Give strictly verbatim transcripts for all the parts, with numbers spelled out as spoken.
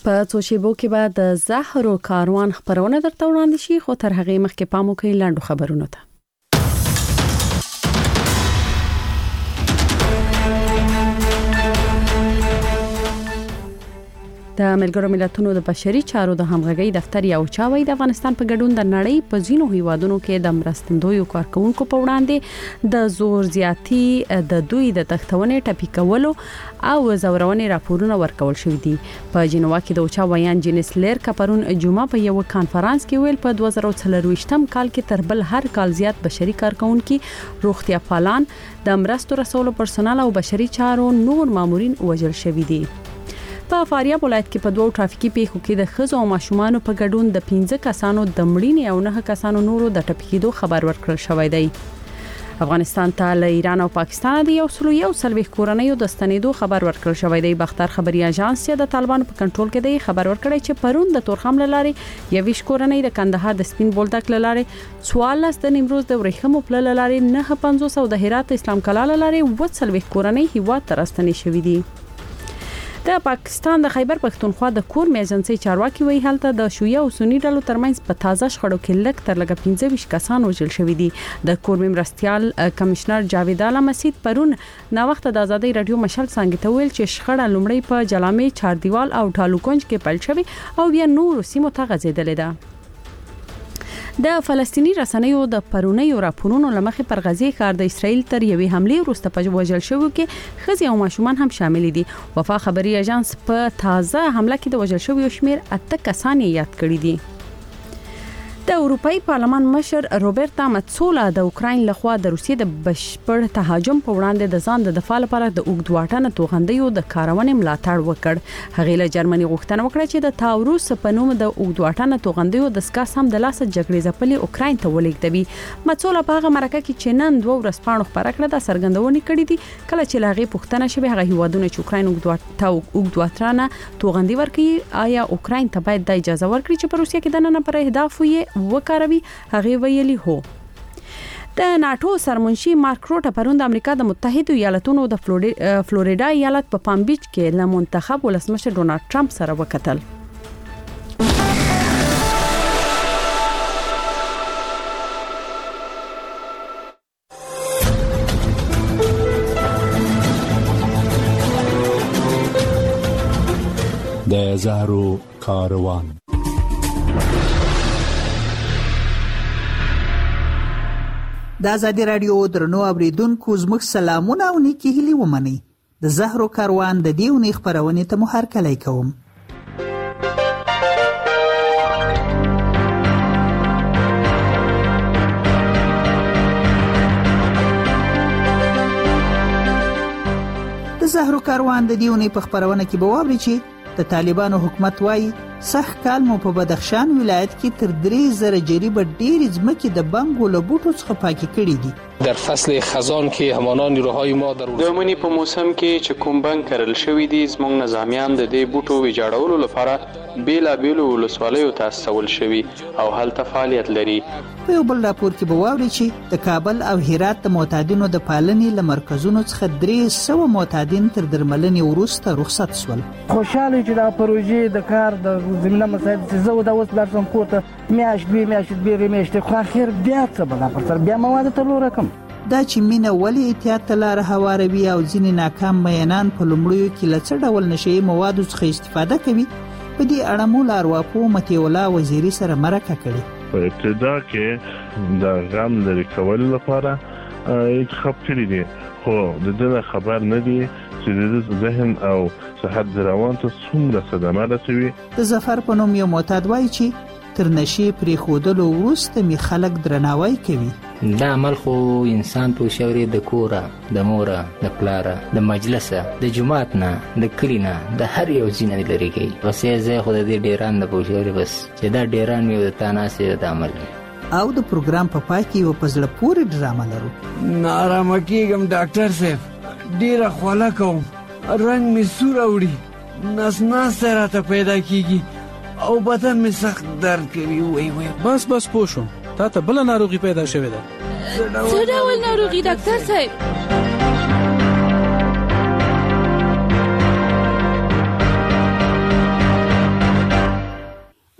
په څو شیبو کې به د زهرو کاروان خبرونه درته وړاندې شي، خو تر هغه مخکې پام وکړئ لاندو خبرونو ته. د ملګرو ملتونو د بشري چارو د همغږي دفتر یو چاوي د افغانستان په ګډون د نړۍ په ځینو هیوادونو کې د مرستندویو کارکونکو په وړاندې د زور زیاتی د دوی د تختونې ټاپی کولو او زورونې راپورونه ورکول شوې دي. په جنوا کې د اوچاویان جینس لیر کپرون جمعه په یو کانفرنس کې ویل په دوه زره څلرويشتم کال کې تر بل هر کال زیات بشري کارکونکو، روغتیا پالان، د مرستو رسولو پرسونل او بشري چارو نور مامورین وژل شوي دي. په فاریاب ولایت کې په دوه ټرافیکي پیښو کې د ښځو او ماشومانو په ګډون د پنځه کسانو د مړینې او نه کسانو نورو د ټپکېدو خبر ورکړل شوی دی. افغانستان ته له ایران او پاکستان د یو سلو یو سلويخ کورنۍ د ستنېدو خبر ورکړل شوی دی. بختر خبري اژانس د طالبانو په کنټرول کې دی خبر ورکړی چې پرون د تورخم لارې یويش کورنۍ د کندهار د سپین بولدک لارې څوارلس د نیمروز د ورېخمو پل لارې نه پنځوس او د هرات اسلام کلا لارې و سلويخ کورنۍ هیوا ترستنې شوې دي. د پاکستان د خیبر پښتونخوا د کور میجنسي چارواکي وی هلته د شیعه او سنی ډلو ترمنځ په تازه شخړو کې لږ تر لږه پنځه ویشت کسان وژل شوي دي. د کور مرستيال کمشنر جاوید اعلی مسعود پرون نا وخت د ازادي رادیو مشال څنګه ته ویل چې شخړه لومړی په جلامې چاردیوال او ټالوکونج کې پیل شوی او بیا نور سیمو ته غځیدلې ده. د فلسطینی رسنیو د پرونیو راپورونو لمخې پر غزې ښار د اسرائیل تر یوې حمله وروسته په وژل شوو کې ښځې او ماشومان هم شامل دي. وفا خبري اژانس په تازه حمله کې د وژل شوو شمیر اته کسان یاد کړی دي. د اروپאי پارلمان مشر روبرتا ماتسولا د اوکراین لخوا د روسیې د بشپړ تهاجم په وړاندې د ځان د دفاع لپاره د اوږد واټن توغندیو د کارونې ملاتړ وکړ. هغه له جرمني غوښتنه وکړه چې د تاوروس په نوم د اوږد واټن توغندیو د سکاس هم د لاسه جګړې ځپلي اوکراین ته ولېږدوي. ماتسولا په هغه مرکه کې چې نن دوه ورځپاڼو خبره کړه د سرګندونې کړې دي کله چې لاغي پښتنه شوه هغه هیوادونه چې اوکراین اوږد واټن توغندي ورکړي آیا اوکراین ته باید د اجازه ورکړي چې په روسیې کې د نن پر اهداف یې وکاروي. هغه ویلي هو. د ناتو سرمنشي مارک روټ پرون د امریکا د متحده ایالاتونو د فلوریدا ایالت په پام بیچ کې له منتخب ولسمشر ډونالد ټرمپ سره وکتل. د زهرو کاروان. د ازادي رادیو درنو اوریدونکو زموږ سلامونه او نیکی هیلې ومنئ. د زهرو کاروان د دې ونې خبرونې ته مو هرکلی کوم. د زهرو کاروان د دې ونې په خبرونه کې به واورئ چې د طالبانو حکومت وایي سخ کال مو په بدخشان ولایت کې تر درې زره جریبه ډېرې ځمکې د بنګو له بوټو څخه پاکې کړي دي. در فصل خزان کې همان نیروهای ما در د منی په موسم کې چې کوم بنګ کرل شوی دي زموږ نظامیان د دې بوټو ویجاړولو لپاره بیلا بیلو ولسوالیو ته استول شوي او هلته فعالیت لري. په یو بل راپور کې به واورئ چې د کابل او هرات د معتادینو د پالنې له مرکزونو څخه درې سوه معتادین تر درملنې وروسته رخصت شول. خوشاله چې دا پروژې د کار د زمینه مسایل چې زه دا اوس بلارسم کور ته میاشت دوې میاشتې دوې میاشتې خو اخر بیا څه به لا پر سر بیا مواد ته لو رقم دا چې مینه ولې احتیاط ته لاره هواروي او ځینې ناکام میینان په لومړیو کې له څه ډول نشهیي موادو څخه استفاده کوي په دې اړه مو له ارواپوه مطیع الله وزیري سره مرکه کړې. په ابتدا کې د غم لرې کولو لپاره انتخاب کړي دي خو د دې خبر نه دي چې د ذهن او صحت روان ته څومره صدمه رسوي. د ظفر په نوم یو معتاد وایي چې تر نشي پرېښودلو وروسته می خلک درناوی کوي. دا عمل خو انسان په شوري د کوره د موره د پلاره د مجلسه د جماعت نه د کلینا د هر یو ځینې لري کوي. وسې زه خو د دې ډیران د پوښوري بس چې دا ډیران یو د تاناسه د عمل او د پروګرام په پای کې یو پزړه پورې ډرامه لرو. نارامه کېږم ډاکټر صاحب ډیره خوله کوم رنګ می سور اوړي نس نس راته پیدا کیږي او بدن می سخت درد کوي. وای وای بس بس پوښو تا ته بل ناروغي پیدا شوې ده. څه ډول ناروغي ډاکټر صاحب؟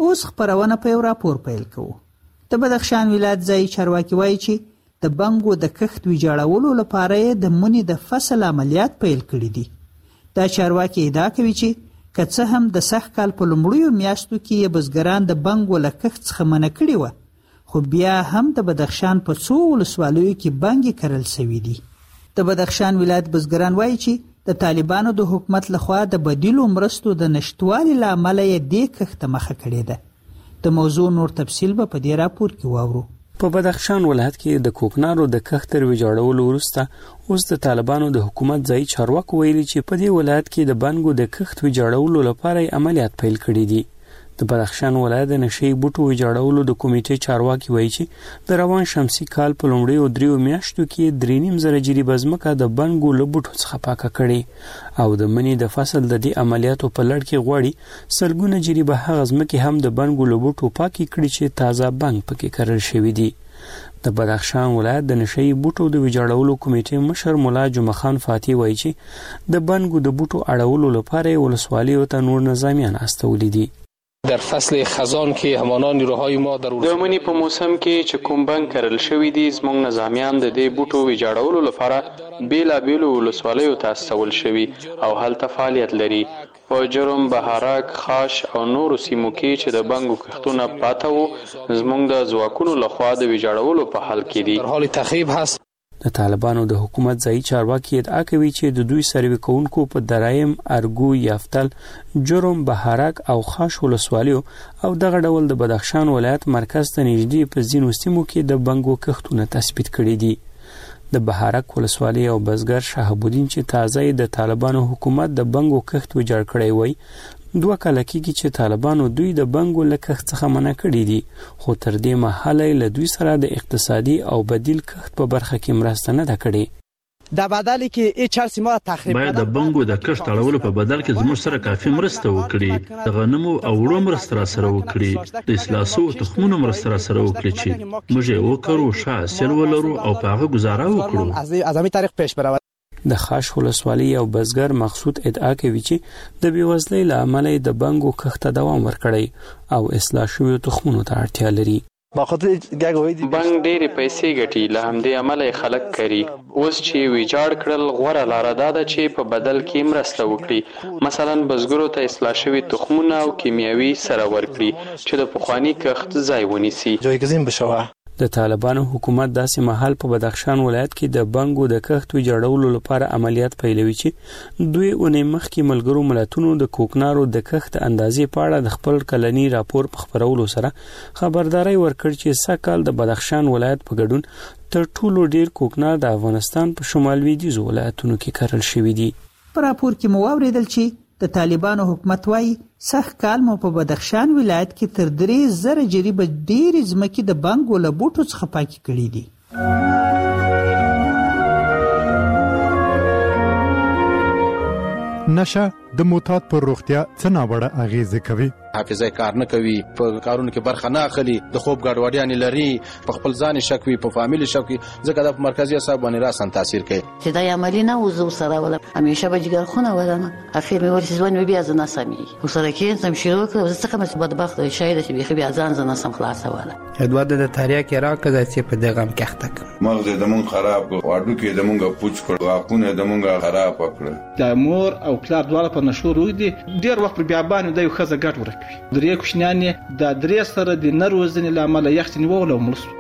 اوس خپرونه په یو راپور پیل کوو. د بدخشان ولایت ځایي چارواکي وایي چې د بنګو د کښت ویجاړولو لپاره یې د مني د فصل عملیات پیل کړي دي. دا چارواکي ادعا کوي چې که څه هم د سږ کال په لومړیو میاشتو کې یې بزګران د بنګو له کښت څخه منع کړي وه، خو بیا هم د بدخشان په څو ولسوالیو کې بنګې کرل شوي دي. د بدخشان ولایت بزګران وایي چې د طالبانو د حکومت لخوا د بدیلو مرستو د نشټوالي له امله یې دې کښت ته مخه کړې ده. د موضوع نور تفصیل به په دې راپور کې واورو. په بدخشان ولایت کې د کوکنارو د کښت تر ویجاړولو وروسته اوس د طالبانو د حکومت ځایي چارواکو ویلي چې په دې ولایت کې د بنګو د کښت ویجاړولو لپاره عملیات پیل کړي دي. د بدخشان ولایت د نشئی بوټو ویجاړولو د کمیټې چارواکي وایي چې د روان شمسي کال په لومړیو دریو میاشتو کې درې نیم زره جریبه ځمکه د بنګو له بوټو څخه پاکه کړې او د مني د فصل د دې عملیاتو په لړ کې غواړي سلګونه جریبه هغه ځمکې هم د بنګو له بوټو پاکې کړي چې تازه بنګ پکې کرل شوي دي. د بدخشان ولایت د نشئی بوټو د ویجاړولو کمیټې مشر مولا جمعه خان فاتی وایي چې د بنګو د بوټو اړولو لپاره ولسوالیو ته نور نظامیان استولي دي. در فصل خزان کې همانا نیروهای ما در د مني په موسم کې چې کوم بنګ کرل شوي دي زموږ نظامیان د دې بوټو ویجاړولو لپاره بیلابیلو ولسوالیو ته استول شوي او هلته فعالیت لري. په جرم، بهارک، خاش او نورو سیمو کې چې د بنګو کښتونه پاته وو زموږ د ځواکونو لخوا د ویجاړولو په حال کې دي. در حال تخریب هست. د طالبانو د حکومت ځایي چارواکي ادعا کوي چې د دوی سروې کوونکو په درایم، ارګو، یافتل، جرم، بهارک او خاش ولسوالیو او دغه ډول د بدخشان ولایت مرکز ته نږدې په ځینو سیمو کې د بنګو کښتونه تثبیت کړي دي. د بهارک ولسوالۍ او بزګر شهاب الدین چې تازه د طالبانو حکومت د بنګو کښت ویجاړ کړی وای، دوه کاله کېږي چې طالبانو دوی د بنګو له کښت څخه منع کړي دي، خو تر دې مهاله له دوی سره د اقتصادي او بدیل کښت په برخه کې مرسته نه ده کړې. در بدلی که این چهار سیما تخریب باید د بنګو د کښت اړولو په بدل کې زموږ سره کافي مرسته وکړي، د غنمو او وړو مرسته را سره وکړي، د اصلاحسو تخمونو مرسته را سره وکړي چې موږ یې وکړو، ښه حاصل ولرو او په هغه گزاره وکړو. از همین طریق پیش برود. د خاش ولسوالۍ او بزګر مقصود ادعا کوي چې د بیوزلۍ له امله د بنګو کښت ته دوام ورکړی او اصلاح شویو تخمونو ته اړتیا لري. بنګ ډېرې پیسې ګټي، له همدې امله یې خلک کري. اوس چې ویجاړ کړل غوره لاره دا ده چې په بدل کې مرسته وکړي، مثلا بزګرو ته اصلاح شوي تخمونه او کیمیاوي سره ورکړي چې د پخواني کښت ځای ونیسي. جایگزین بشوه. د طالبانو حکومت داسې مهال په بدخشان ولایت کې د بنګو د کښت ویجاړولو لپاره عملیات پیلوي چې دوی اونۍ مخکې ملګرو ملتونو د کوکنارو د کښت اندازې په اړه د خپل کلني راپور په خپرولو سره خبرداري ورکړ چې سږ کال د بدخشان ولایت په ګډون تر ټولو ډیر کوکنار د افغانستان په شمال لویدیځو ولایتونو کې کرل شوي دي. په راپور کې مو واوریدل چې د طالبانو حکومت وایي سږ کال مو په بدخشان ولایت کې تر درې زره جریبه ډېرې ځمکې د بنګو له بوټو څخه پاکې کړي دي. نشه د معتاد پر روغتیا څه ناوړه اغیزه کوي؟ حافظه کار نه کوي، په کارونو کې برخه نه اخلي، د خوب ګډوډیاں لري، په خپل ځان شک وي، په فامیل شک وي، ځکه د مرکزی اعصاب باندې راسن تاثیر کوي. چې دا عملی نه وزو سره ولا همیشه به جګر خونه ولنه اخر مې ورسې ځوان بیا ځنه سمي وسره کې سم شروع کړ، زه څنګه مې بدبخت شاید چې بیا بیا ځان ځنه سم خلاص ولا ادواد د تاریخ کې راکړه چې په دغه کښتک مغز د مون خراب واډو کې د مونږه پوچ کړ، واکونه د مونږه خراب کړ. د مور او پلار دواړه په نشو روي دي، ډیر وخت بیا باندې د یو خزه ګټ ورکوي. درې کوشنیان د درې سره د نروزنې لامل یخت نیول او مرسو.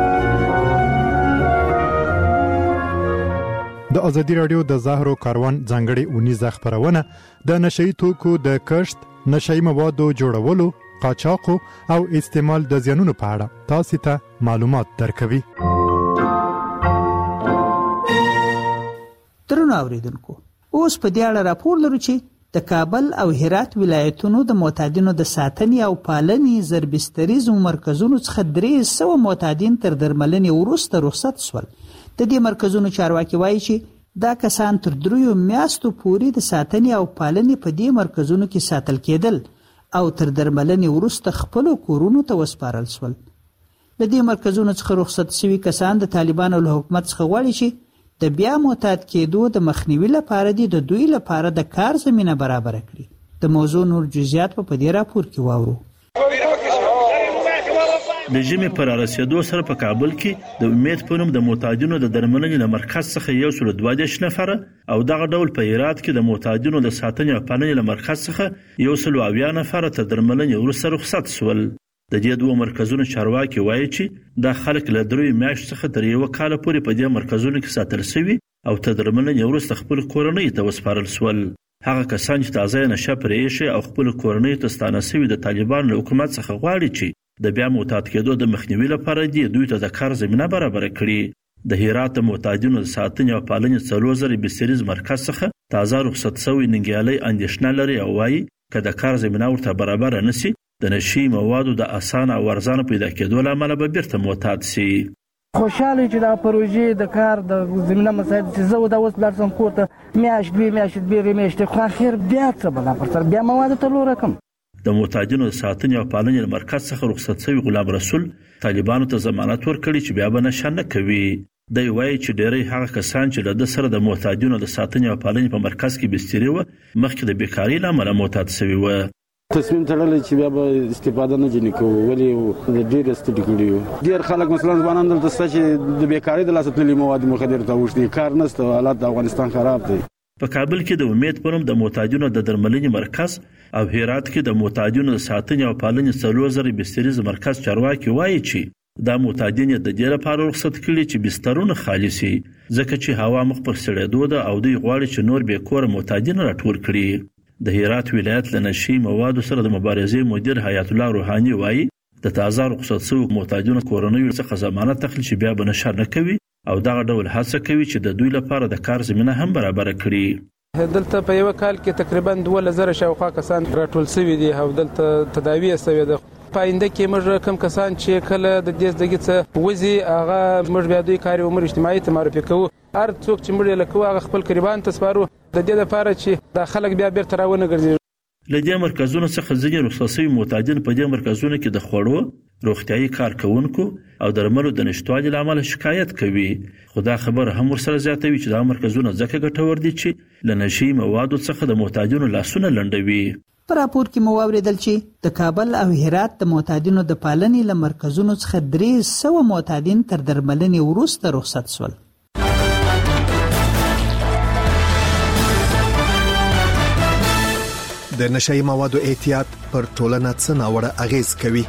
د ازادي رادیو د زهرو کاروان ځانګړي اونیزه خبرونه د نشئی توکو د کښت، نشئی موادو جوړولو، قاچاقو او استعمال د زیانونو په اړه تاسو ته معلومات درکوي. درنو اوریدونکو، اوس په دې اړه راپور لرو چې د کابل او هرات ولایتونو د معتادینو د ساتنې او پالنې زربستریزو مرکزونو څخه درې سوه معتادین تر درملنې وروسته رخصت شول. د دې مرکزونو چارواکي وایي چې دا کسان تر دریو میاشتو پورې د ساتنې او پالنې په دې مرکزونو کې ساتل کېدل او تر درملنې وروسته خپلو کورونو ته وسپارل شول. د دې مرکزونو څخه رخصت شوي کسان د طالبانو له حکومت څخه غواړي چې د بیا معتاد کېدو د مخنیوي لپاره دي د دوی لپاره د کار زمینه برابر کړي. د موضوع نور جزئیات په دې راپور کې واورو. د ژمي پر رسیدو سره په کابل کې د امید په نوم د معتادینو د درملنې له مرکز څخه یو سل دوه دیرش نفره او دغه ډول په هرات کې د معتادینو د ساتنې او پالنې له مرکز څخه یو سل اویا نفره تر درملنې وروسته رخصت شول. د دې دوه مرکزونو چارواکي وایي چې دا خلک له درې میاشتو څخه تر یو کال پورې په دې مرکزونو کې ساتل شوي او تر درملنې وروسته خپل کورنۍ ته وسپارل شول. هغه کسان چې تازه نشه پرې ایښي او خپل کورنۍ ته ستانه شوي د طالبانو له حکومت څخه غواړي چې د بیا معتاد کېدو د مخنیوي لپاره دې دوی ته د کار زمینه برابره کړي. د هرات معتادینو د ساتنې او پالنې څلور زره بستریز مرکز څخه تازه رخصت شوی ننګیالي اندېښنه لري او وایي که د کار زمینه ورته برابره نشي د نشي موادو د اسانه او ارزانه پیدا کېدو له امله به بیرته معتاد شي. خوشاله چې دا پروژې د کار د زمینه مساعد چې زه دا اوس لاړ شم کور ته میاشت دوې میاشتې درې میاشتې خو اخر بیا څه بلا پر سر بیا مواد ته لوره کړم. د معتادینو د ساتنې او پالنې له مرکز څخه رخصت شوي غلام رسول طالبانو ته ضمانت ورکړي چې بیا به نشه نه کوي. دی وایي چې ډېری هغه کسان چې له ده سره د معتادینو د ساتنې او پالنې په مرکز کې بسترې وه مخکې د بیکارۍ له امله معتاد شوي وه. تصمیم تړلی چې بیا به استفاده نه ځینې کوو ولې ډېر ستړي کړي یو. ډېر خلک مثلا ځوانان دلته شته چې د بیکارۍ د لاسه تللي مواد مخدر ته اوښتي کار نشته حالات د افغانستان خراب دی. په کابل کې د امید په نوم د معتادینو د درملنې مرکز او هرات کې د معتادینو د ساتنې او پالنې څلور زره بستریز مرکز چارواکي وایي چې دا معتادین د دې لپاره رخصت کړي چې بسترونه خالي شي ځکه چې هوا مخ پر سړېدو ده او دوی غواړي چې نور بې کوره معتادین راټول کړي. د هرات ولایت له نشي موادو سره د مبارزې مدیر حیات الله روحاني وایي د تازه رخصت شوو معتادینو کورنیو څخه ضمانت اخلي چې بیا به نشه نه کوي او دغه ډول هڅه کوي چې د دوی لپاره د کار زمینه هم برابره کړي. دلته په یو کال کې تقریبا دوه زره شاوخوا کسان راټول شوي دي او دلته تداوی شوې ده. په آینده کې موږ کوم کسان چې کله د دې زدګي څه وځي هغه موږ بیا دوی کاري عمر اجتماعي ته معرفي کوو. هر څوک چې موږ یې لکو هغه خپل قربان ته سپارو د دې لپاره چې دا خلک بیا بیرته راونه ګرځي. له دې مرکزونو څخه ځینې رخصت شوي معتادین په دې مرکزونو کې د خوړو روغتیايي کارکوونکو او درملو د نشتوالي له امله شکایت کوي. خو دا خبره هم ورسره زیاتوي چې دا مرکزونه ځکه ګټور دي چې له نشي موادو څخه د معتادینو لاسونه لنډوي. په راپور کې مو واوریدل چې د کابل او هرات د معتادینو د پالنې له مرکزونو څخه درې سوه معتادین تر درملنې وروسته رخصت شول. د نشئی موادو احتیاط پر ټولنه څه ناوړه اغیز کوي؟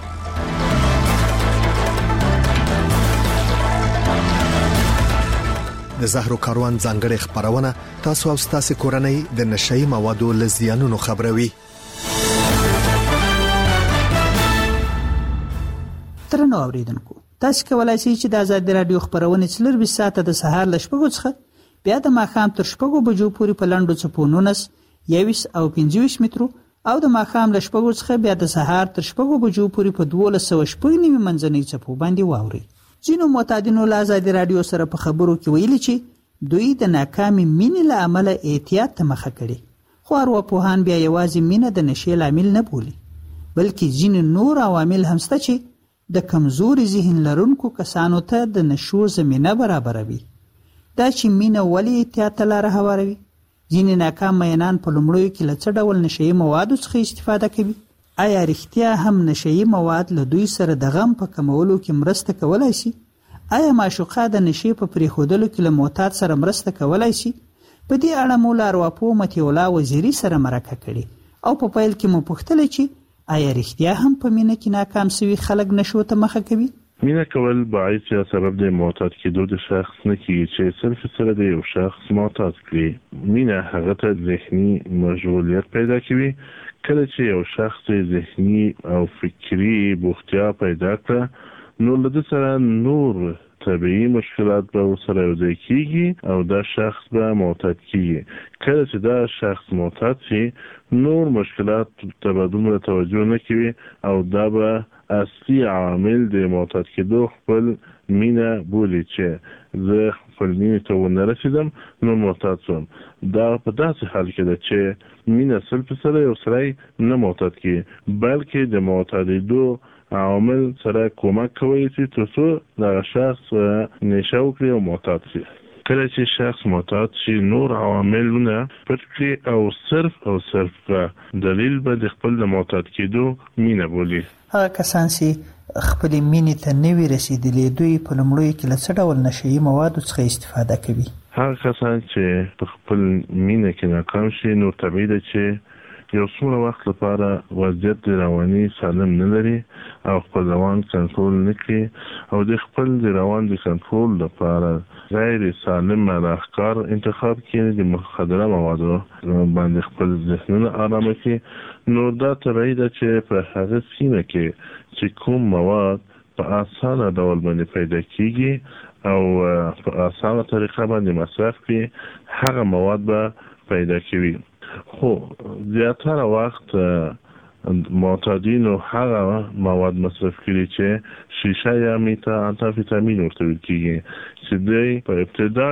د زهرو کاروان ځانګړې خبرونه تاسو او تاسو کورنۍ د نشئی موادو له زیانونو خبروي. ترنو اوریدونکو تاسو کولای شئ چې د آزاد رادیو خبرونه څلور بیس ساعته د سهار ل شپږو څخه بیا د ماښام تر شپږو بجو پورې په لاندو چپونونس یویس او پنځویس مترو او د ماښام له شپږو څخه بیا د سهار تر شپږو بجو پورې په دولس سوه شپږ نوي منځنۍ چپو باندې واورئ. ځینو معتادینو له آزاد رادیو سره په خبرو کې ویلي چې دوی د ناکامي مینې له امله احتیاط ته مخه کړي. خو ارواپوهان بیا یوازې مینه د نشې لامل نه بولي بلکې ځینې نور عوامل هم شته چې د کمزوري ذهن لرونکو کسانو ته د نشو زمینه برابروي. دا چې مینه ولې احتیاط ته لاره هواروي؟ ځینې ناکام مینان په لومړیو کې له څه ډول نشهیي موادو څخه استفاده کوي؟ آیا رښتیا هم نشهیي مواد له دوی سره د غم په کمولو کې مرسته کولای شي؟ آیا معشوقه د نشې په پرېښودلو کې له معتاد سره مرسته کولای شي؟ په دې اړه مو له ارواپوه مطیع الله وزیري سره مرکه کړې او په پیل کې مو پوښتلې چې آیا رښتیا هم په مینه کې ناکام شوي خلک نشو ته مخه کوي؟ مینه کول باعث یا سبب د معتاد کېدو د شخص نه کیږي چې صرف سره د یو شخص معتاد کړي. مینه هغه ته ذهني مشغولیت پیدا کوي. کله چې یو شخص ذهني او فکری بوختیا پیدا کړه نو له سره نور طبیعي مشکلات به ورسره یوځای کیږي او دا شخص به معتاد کیږي. کله چې دا شخص معتاد شي نور مشکلات ته به دومره توجه نه کوي او دا به اصلي عامل د معتاد کېدو خپل مینه بولي چې زه خپل مینې ته ونه رسیدم نو معتاد شوم. دا په داسې حال کې ده چې مینه سل په سره یو سړی نه معتاد کیږي بلکې د معتادېدو عوامل سره کومک کوي چې تر څو دغه شخص نشه وکړي او معتاد شي. کله چې شخص معتاد شي نور عواملونه پټ کړي او صرف او صرف دلیل به د خپل د معتاد کېدو مینه بولي. هغه کسان چې خپل مینې ته نوی رسیدلې دوی په لومړیو کې له څه ډول نشهیي موادو څخه استفاده کوي؟ هغه کسان چې په خپل مینه کې ناکام شي نو طبیعي ده چې یو څومره وخت لپاره وضعیت د رواني سالم نه لري او خپل روان کنټرول نه کوي او د خپل د روان د کنټرول لپاره غیر سالم افکار انتخاب کوي، د مخدره موادو باندې خپل ذهنونه آرامه کوي. نو دا طبیعي ده چې په هغه سیمه کې چې کوم مواد په اسانه ډول باندې پیدا کیږي او په اسانه طریقه باندې مصرف کړي هغه مواد به پیدا کوي. خو زیاتره وخت معتادینو هغه مواد مصرف کړي چې شیشه یا میتا انتافیتامین ورته ویل کیږي چې دوی په ابتدا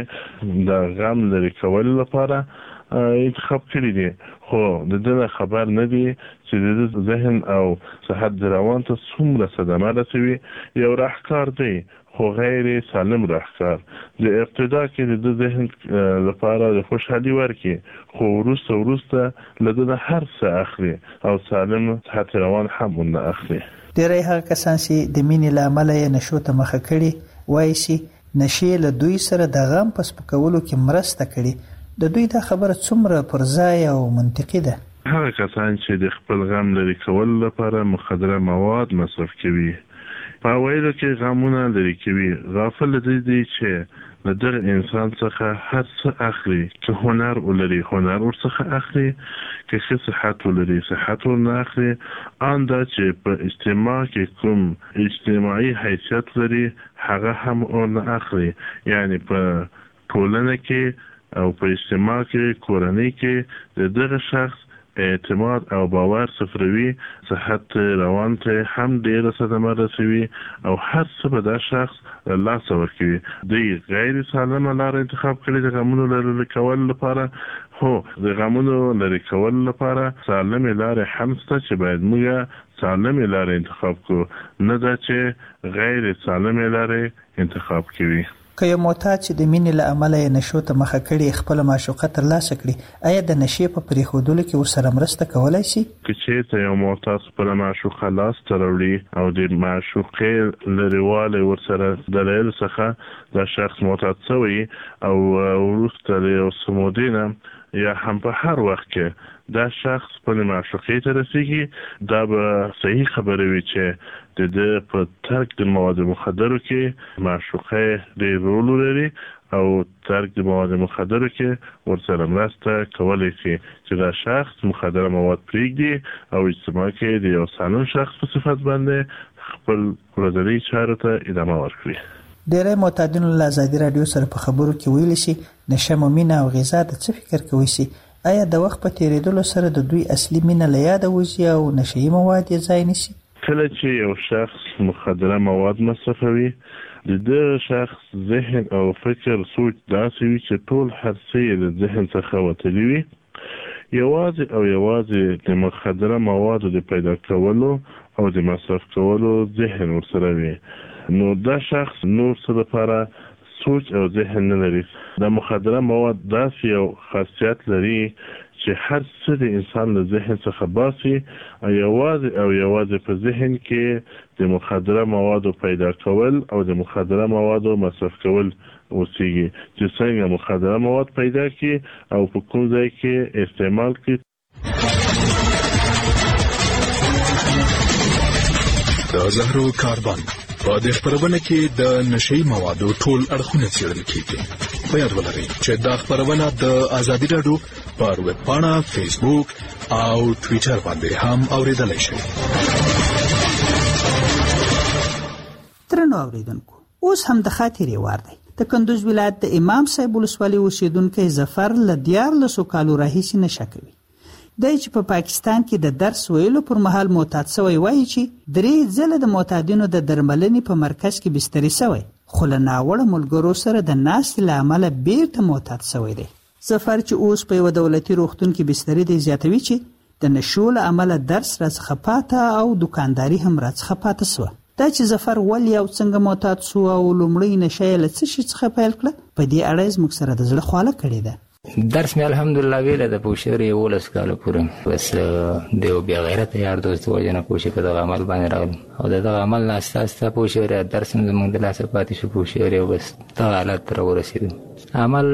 کې د غم لرې کولو لپاره انتخاب کړي دي، خو د دې خبر نه دي چې د ذهن او صحت د روان ته څومره صدمه رسوي. یو راهکار دی خو غیر سالم راهکار د ابتدا کې د ذهن لپاره د خوشحالي ورکي، خو وروسته وروسته له دې هر څه اخلي او سالم صحت روان هم نه اخلي. ډېری هغه کسان چې د مینې له امله یې نشو ته مخه کړي وایي چې نشې له دوی سره د غم په سپکولو کې مرسته کړي. د دوی دا خبره څومره پر ځای او منطقي ده؟ هغه کسان چې د خپل غم لرې کولو لپاره مخدره مواد مصرف کوي په ویلو کې غمونه لرې کوي، غافل دي دي چې له دغه انسان څخه هر څه اخلي، که هنر ولري هنر ورڅخه اخلي، که ښه صحت ولري صحت ورنه اخلي، ان دا چې په اجتماع کې کوم اجتماعي حیثیت لري هغه هم ورنه اخلي. یعنی په ټولنه کې او په اجتماع کې کورنۍ کې د دغه شخص اعتماد او باور صفروي، صحت روان ته هم ډیره صدمه رسوي او هر څه به دا شخص لاسه ورکوي. دوی غیر سالمه لاره انتخاب کړي د غمونو لرې کولو لپاره. هو د غمونو لرې کولو لپاره سالمې لارې هم شته چې باید موږ سالمې لارې انتخاب کړو، نه دا چې غیر سالمې لارې انتخاب کوي. که یو معتاد چې د مینې له امله یې نشو ته مخه کړي خپله معشوقه ترلاسه کړي، آیا د نشې په پرېښودلو کې ورسره مرسته کولی شي؟ که چېرته یو معتاد خپله معشوقه لاسته راوړي او د معشوقې لرېوالی ورسره دلایلو څخه دا شخص معتاد شوی او وروسته له یو څه مودې نه یا هم په هر وخت کې دا شخص خپلې معشوقې ته رسېږي، دا به صحیح خبره وي چې د ده په ترک د مواد مخدرو کې معشوقه ډېر رول لري او ترک د مواد مخدرو کې ورسره مرسته کولی شي چې دا شخص مخدره مواد پرېږدي او اجتماع کې د یو سالم شخص په صفت باندې خپل ورځني چارو ته ادامه ورکړي. ډېری معتادینو له ازادي راډیو سره په خبرو کې ویلي شي نشه مو مینه او غذا د څه فکر کوي شي؟ آیا د وخت په تېرېدلو سره د دوی اصلي مینه له یاده وځي او نشهیي مواد یې ځای نیسي؟ کله چې یو شخص مخدره مواد مصرفوي د دغه شخص ذهن او فکر سوچ داسې وي چې ټول هر څه یې د ذهن څخه وتلي وي. یوازې او یوازې د مخدره موادو د پیدا کولو او د مصرف کولو ذهن ورسره وي، نو دا شخص نور څه لپاره سوچ او ذهن نه لري. د مخدره مواد داسې یو خاصیت لري چې هر څه د انسان له ذهن څخه باسي او یوازې او یوازې په ذهن کې د مخدره موادو پیدا کول او د مخدره موادو مصرف کول اوسېږي چې څنګه مخدره مواد پیدا کړي او په کوم ځای کې استعمال کړي. د زهرو کاربن په دې خبرونه کې د نشي موادو ټول اړخونه څېړل کیږي. په یاد ولرئ چې دا خبرونه د ازادي راډیو پر ویب پاڼه، فیسبوک او ټویټر باندې هم اوریدلای شئ. درنو اوریدونکو، اوس هم د خاطرې وار دی. د کندوز ولایت د امام صاحب ولسوالۍ اوسیدونکی ظفر له دیارلسو کالو راهیسې نشه کوي. دی چې په پا پاکستان کې د درس ویلو پر مهال معتاد شوی وایي چې درې ځله د معتادینو د درملنې په مرکز کې بستري شوی، خو له ناوړه ملګرو سره د ناستې له امله بیرته معتاد شوی دی. ظفر چې اوس په یوه دولتي روغتون کې بستري دی زیاتوي چې د نشو له امله درس راڅخه پاته او دوکانداري هم راڅخه پاته شوه. دا چې ظفر ولې او څنګه معتاد شو او لومړی نشه یې له څه شي څخه پیل کړه، په دې اړه زموږ سره د زړه خواله کړې ده. درس مې الحمدلله ویله د پوښوري یولس کاله پورې بس د یو بې غیرته یار دوست وجه نه پوښي په دغه عمل باندې راغلم او د دغه عمل نه استه استه پوښوري درس مې زموږ د لاسه پاتې شو پوښوري او بس دغه حالت ته راورسېدم. عمل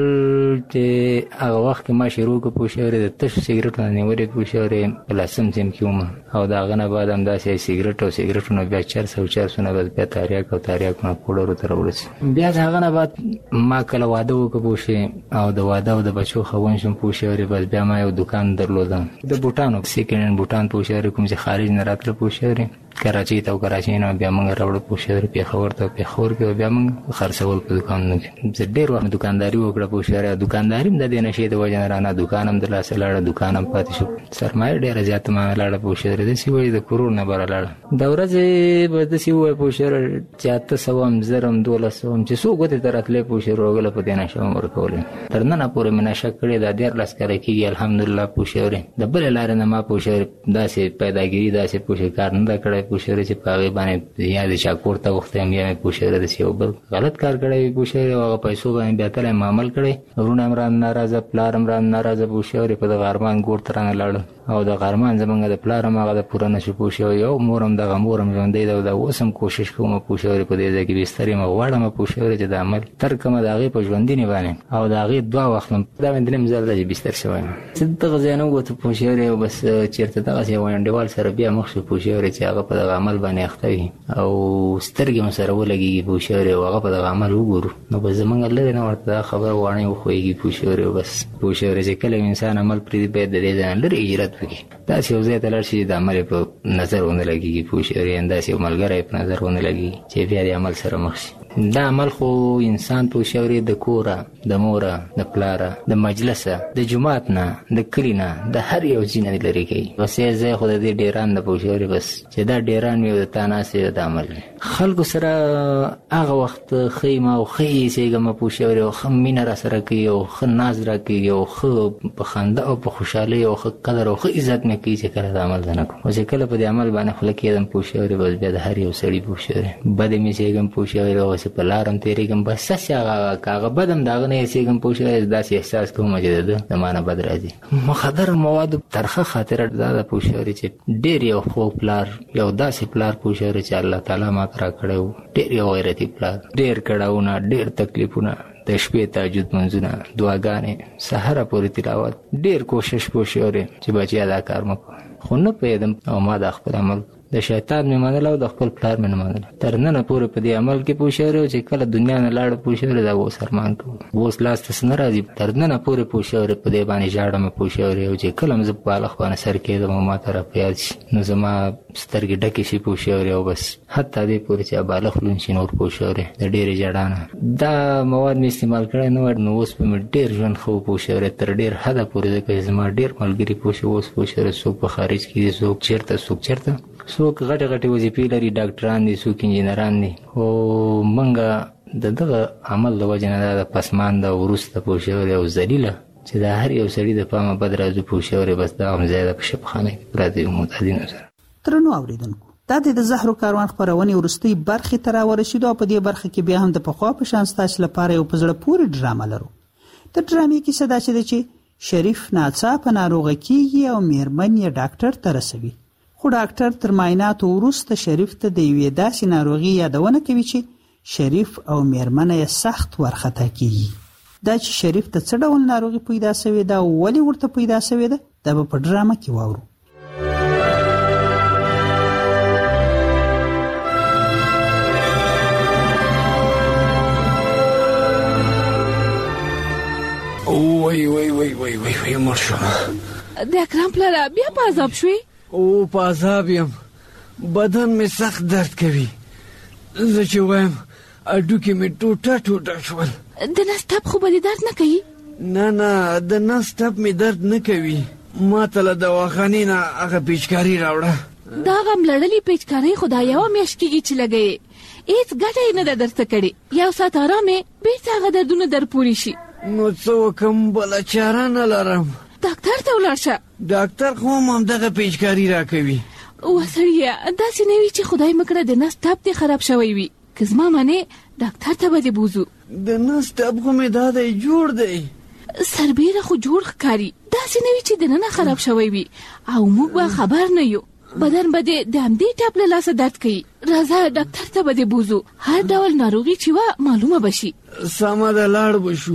چې هغه وخت کې ما شروع کړ پوښوري د تشو سګرټو نه نیولې پوښوري په لسم سیم کې وم او د هغه نه بعد همداسې سګرټ او سګرټونه بیا چرس او چرسونه بس بیا تاریاک او تاریاکونه پوډرو ته راورسېد. بیا د هغه نه بعد ما کله واده وکړ پوښي او د واده او د بچو خون شم پوښوري بس بیا ما یو دکان درلودم د بوټانو سیکنډ هند بوټان پوښوري کوم چې خارج نه راتله پوښوري کراچۍ ته او کراچۍ نه بیا موږ راوړو پوښوري پېښور ته پېښور کې بیا موږ خرڅول په دکانونو کې. زه ډېر وخت دکانداري وکړه پوښوري دکانداري هم د دې نشې د وجې نه رانه دکان هم د لاسه لاړه دکان هم پاتې شو سرمایه ډېره زیاته ما لاړه پوښوري داسې وایي د کروڑ نه بره لاړه د ورځې به داسې ووایي پوښوري چې اته سوه هم زر هم دولس سوه هم چې څو ګوتې ته راتلې پوښوري وګله په دې نشه هم ورکولې تر ننه پورې مې نشه کړې دا دیارلس کاله کېږي الحمدلله پوښوري د بلې لارې نه ما پوښوري داسې پیداګیري داسې پوښي کار نه ده کړی پوښوري چې په هغې باندې یا د چا کور ته وختې یم یا مې پوښوري داسې یو بل غلط کار کړی وي پوښوري او هغه پیسو باندې بیا تلی م عمل کړی وروڼه هم رانه ناراضه پلار هم رانه ناراضه پوښوري په دغه ارمان ګور ته رانه لاړل او د ارمان زمونږ د پلار هم هغه د پوره نه شو پوښوري او مور هم دغه مور هم ژوندی ده او دا اوس هم کوشش کوم پوښوري په دې ځای کې بستر یم غواړم پوښوري چې د عمل تر کومه د هغې په ژوندینې باندې او د هغې دوه وخت دا مې درېیم ځل ده چې بستر شوی یم زه دغه ځای نه ووتو پوښوري او بس چېرته دغسې یو انډیوال سره بیا مخ شو پوښوري چې هغه په دغه عمل باندې اخته وي او سترګې مو سره ولګېږي پوښوري او هغه په دغه عمل وګورو نو بس زمونږ لرې نه ورته دا خبره واڼې وښویږي پوښوري او بس پوښوري چې کله انسان عمل پرېږدي باید د دې ځای نه لرې هجرت وکړي داسې یو ځای ته لاړ شي چې د عمل یې په نظر ونه لګېږي پوښوري داسې یو ملګری په نظر ونه لګېږي چې بیا د عمل سره مخ شي. دا عمل خو انسان پوښوري د کوره د موره د پلاره د مجلسه د جومات نه د کلي نه د هر یو ځای نه لرې کوي بس یې ځای خو د دې ډیران د پوښوري بس چې دا ډیران وي او د تا ناستې د عمل خلکو سره هغه وخت ښه یم او ښه یې ایسېږم پوښوري او ښه مینه را سره کوي او ښه ناز را کوي او ښه په خندا او په خوشحالۍ او ښه قدر او ښه عزت مې کوي چې کله د عمل زه نه کوم او چې کله په دې عمل باندې خوله کېدم پوښوري بس بیا د هر یو سړي پوښوري بد مې ایسېږم پوښوري او چې په لار هم تېرېږم بس هسې هغه که هغه بد هم د هغه نه ایسېږم پوښوري داسې احساس کوم چې د ده د ما نه بد راځي. مخدره موادو ترخه خاطره دا ده پوښوري چې ډېر یو خوږ پلار یو داسې پلار پوښوري چې الله تعالی ما ته را کړی و ډېر یو غیرتي پلار ډېر کړاوونه ډېر تکلیفونه د شپې تهجد منځونه دعاګانې سهاره پورې تلاوت ډېر کوشش پوښوري چې بچیا دا کار مه کوه خو نه پوهېدم او ما دا خپل عمل د شیطان مې منل او د خپل پلار مې نه منل تر ننه پورې په دې عمل کې پوښوري چې کله دنیا نه لاړه پوښوري دا اوس ارمان کوم اوس لاس ته څه نه راځي تر ننه پورې پوښوري په دې باندې ژاړم پوښوري او چې کله هم زه په بالښت باندې سر کېږدم او ما ته را په یاد شي نو زما سترګې ډکې شي پوښوري او بس حتی دې پورې چې بالښت لوند شي نور پوښوري د ډېرې ژړا نه دا مواد مې استعمال کړی نه وای نو اوس به مې ډېر ژوند ښه و پوښوري تر ډېر حده پورې ځکه چې زما ډېر ملګري پوښي اوس پوښوري څوک په خارج کې دي څوک چېرته څوک چېرته څوک غټې غټې وظیفې لري ډاکټران دي څوک انجینران دي خو موږ د دغه عمل د وجې نه دا د پسمانده وروسته پوښوري او ذلیله چې د هر یو سړي د پامه بد راځي پوښوري بس دا هم ځای ده په شفخانه کې پراته یو معتادینو سره. درنو اورېدونکو دا د زهرو کاروان خپرونې وروستۍ برخې ته راورسېدو او په دې برخه کې بیا هم د پخوا په شان ستاسو لپاره یو په زړه پورې ډرامه لرو. د ډرامې کیسه داسې ده چې شریف ناڅاپه ناروغه کېږي او میرمن یې ډاکټر ته رسوي خو ډاکټر تر معایناتو وروسته شریف ته د یوې داسې ناروغي یادونه کوي چې شریف او میرمنه یې سخت ورخطا کېږي. دا چې شریف ته څه ډول ناروغي پیدا شوې ده او ولې ورته پیدا شوې ده دا به په ډرامه کې واورو. وای وای وای وای وای وای مړ شوم. د اکرم پلاره بیا په عذاب شوې؟ او په عذاب یم بدن مې سخت درد کوي زه چې وایم هډوکي مې ټوټه ټوټه شول. د نس ټپ خو به دې درد نه کوي؟ نه نه د نس ټپ مې درد نه کوي ما ته له دواخانې نه هغه پیچکاري راوړه. دا هغه ملړلې پیچکارۍ خو دا یوه میاشت کېږي چې لګوې هېڅ ګټه یې نه ده درته کړې یو ساعت ارام یې بېرته هغه دردونه در پورې شي. نو څه وکړم بله چاره نه لرم. ډاکټر ته ولاړ شه. ډاکټر خو هم همدغه پیچکاري راکوي. اوه سړیه داسې نه وي چې خدای مه کړه د نس ټپ دې خراب شوی وي که زما منې ډاکټر ته به دې بوځو. د نس ټپ خو مې دا دی جوړ دی. سربیره خو جوړ ښکاري، داسې نه وي چې دننه خراب شوی وي او موږ به خبر نه یو. بدن به د همدې ټپ له لاسه درد کوي. راځه ډاکټر ته به دې بوزو، هر ډول ناروغي چې وه معلومه به شي. سمه ده، لاړ به شو.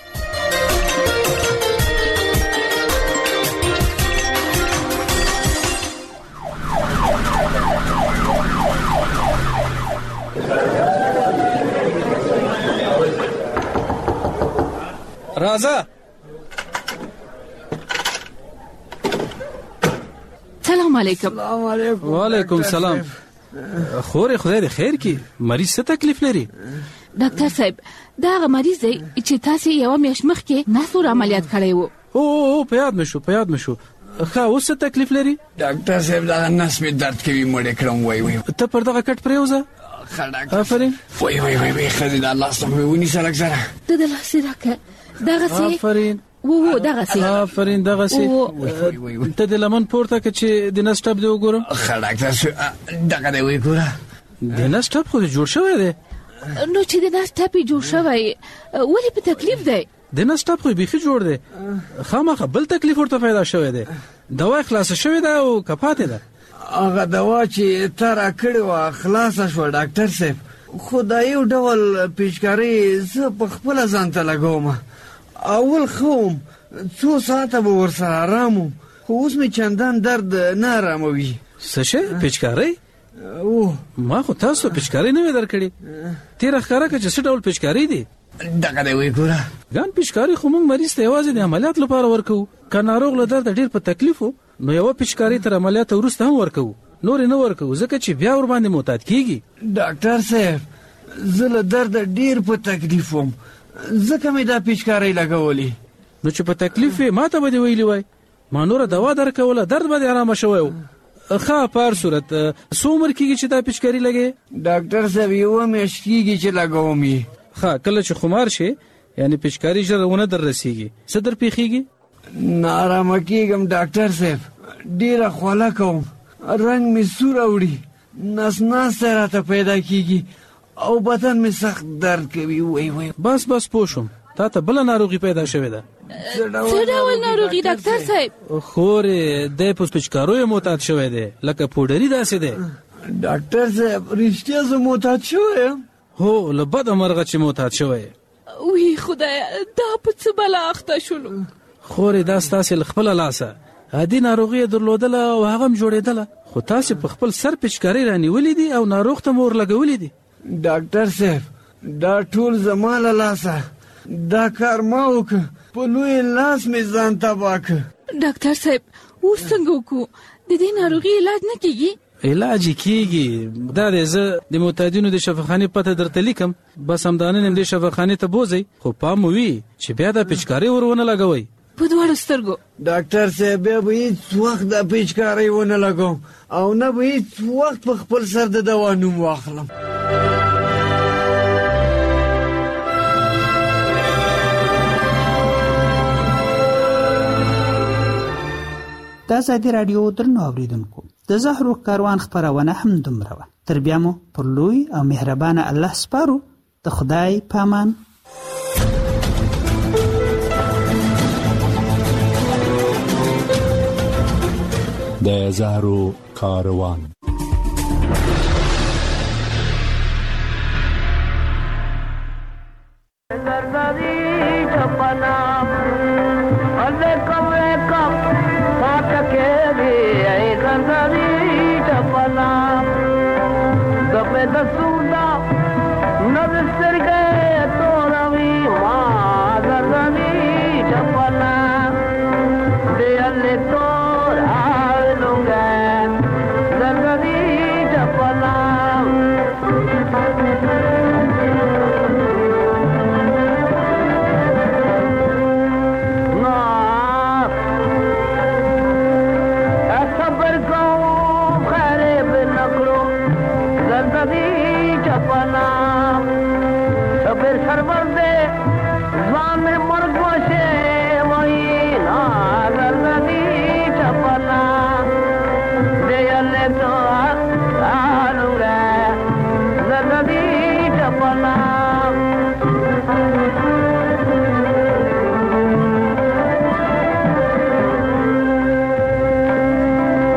راځه. سلام علیکم. سلام علیکم. وعلیکم سلام. خورې خدای دې خیر کړي. مریض څه تکلیف لري؟ ډاکټر صاحب دا هغه مریض دی چې تاسې یوه میاشت مخکې ناسور عملیات کړی و. او او په یاد مې شو په یاد مې شو. ښه اوس څه تکلیف لري؟ ډاکټر صاحب دغه نس مې درد کوي، مړې کړم. وای وای ته پر دغه کټ پرېوځه. ښه ډاکټر. آفرین. وای وای وای وای ښځې دا لاس مې ونیسه لږ زره. ته د لاس یې راکړه. دغسې آفرین. و و دغسې آفرین دغسې. ته د لمن پورته که چې د نس ټپ دې وګورم. ښه ډاکټر دغه دی وایي ګوره. د نس ټپ خو دې جوړ شوی دی. نو چې د نس ټپ یې جوړ شوی ولې په تکلیف دی؟ د نس ټپ خو یې بیخي جوړ دی. خامخا بل تکلیف ورته پیدا شوی دی. دوا یې خلاصه شوې ده او که پاتې ده. هغه دوا چې ته راکړې وه خلاصه شوه ډاکټر صاحب، خو دا یو ډول پیچکارۍ زه په خپله ځان ته لګوم. اول ښه وم، څو ساعته به ورسره آرام وم، خو اوس مې چندان درد نه آراموي. څه شی؟ پیچکارۍ؟ ما خو تاسو پیچکارۍ نه وې درکړې. تېره ښکاره کړه چې څه ډول پیچکارۍ دي. دغه دی وایي ګوره. ګان پیچکارۍ خو موږ مریض ته یوازې د عملیات لپاره ورکوو. که ناروغ له درده ډېر په تکلیف و نو یوه پیچکارۍ تر عملیاته وروسته هم ورکوو، نورې نه ورکوو ځکه چې بیا ورباندې معتاد کېږي. ډاکټر صاحب زه له درده ډېر په تکلیف وم، ځکه مې دا پیچکارۍ لګولې. نو چې په تکلیف وې ما ته به دې ویلي وای، ما نوره دوا درکوله، درد به دې ارامه شوی و. ښه په هر صورت څو عمر کېږي چې دا پیچکاري لګې؟ ډاکټر صاحب یوه میاشت کېږي چې لګوم یې. ښه کله چې خمار شي یعنې پیچکاري ژر ونه در رسېږي څه در پېښېږي؟ ناارامه کېږم ډاکټر صاحب، ډېره خوله کوم، رنګ مې سور اوړي، نس ناستی راته پیدا کېږي او بدن مې سخت درد کوي. وای وای بس بس پوه شوم، تا ته بله ناروغي پیدا شوې ده. څه ډول ناروغي ډاکټر صاحب؟ خورې دی په پیچکاریو معتاد شوی دی لکه پوډري داسې دی. ډاکټر صاحب رښتیا زه معتاد شوی یم؟ هو له بده مرغه چې معتاد شوی یې. وی خدایه دا په څه بلا اخته شولو. خورې دا ستاسې له خپله لاسه عادي ناروغي یې درلودله او هغه هم جوړېدله، خو تاسې په خپل سر پیچکارۍ رانیولې دي او ناروغ ته مو ورلګولې دي. ډاکټر صاحب دا ټول زما له لاسه، دا کار ما وکړ، په لوی لاس مې ځان تباه کړ. ډاکټر صاحب اوس څنګه وکړو؟ د دې ناروغي علاج نه کېږي؟ علاج یې کېږي. دا دی زه د معتادینو د شفاخانې پته درته لیکم، بس همدا نن دې شفاخانې ته بوځئ، خو پام مو وي چې بیا دا پیچکارۍ ور ونه لګوئ په دواړو سترګو. ډاکټر صاحب بیا به هېڅ وخت دا پیچکارۍ ونه لګوم او نه به هېڅ وخت په خپل سر د دوا نوم واخلم. د ازادي راډیو درنو اوریدونکو، د زهرو کاروان خپرونه هم دومره وه. تر بیا مو پر لوی او مهربانه الله سپارو. د خدای پامان. د زهرو کاروان. The